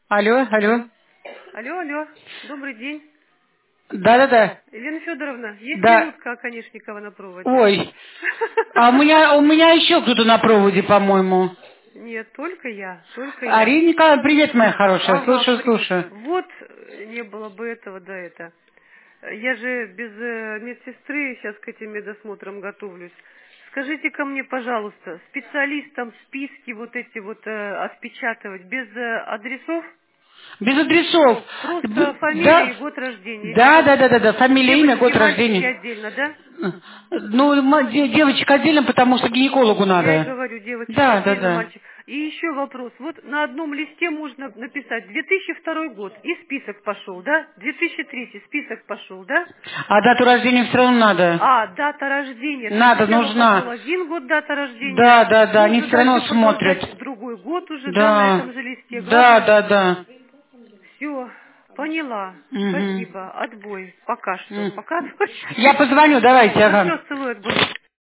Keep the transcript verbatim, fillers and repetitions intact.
Алло, алло. Алло, алло, добрый день. Да-да-да. Елена Федоровна, есть Да. минутка Оконечникова на проводе? Ой. А у меня, у меня еще кто-то на проводе, по-моему. Нет, только я, только я. Арина Николаевна, привет, моя хорошая. Ага, Слушаю, привет. слушаю. Вот э, не было бы этого да это. Я же без э, медсестры сейчас к этим медосмотрам готовлюсь. Скажите-ка мне, пожалуйста, специалистам списки вот эти вот э, отпечатывать без э, адресов? Без адресов. Просто Б- фамилия Да, и год рождения, и да, все. да, да, да, да. Фамилия, имя, Девочки, год мальчики рождения. отдельно, да? Ну, ма- де- девочек отдельно, потому что гинекологу Я и надо. говорю, девочек Да, да, отдельно, да. мальчик. И еще вопрос. Вот на одном листе можно написать две тысячи второй год, и список пошел, да? две тысячи третий список пошел, да? А дату рождения все равно надо. А, дата рождения. То есть Надо, сначала пошел нужна. один год дата рождения, Да, да, да, они нужно все равно дальше смотрят. продолжать другой год уже, да, на Да, этом же листе. да, Главное, да, да. все, поняла. Мгм. Спасибо. Отбой. Пока что. М. Пока отбой. Я позвоню, давайте, Ну ага. все, целую, отбой.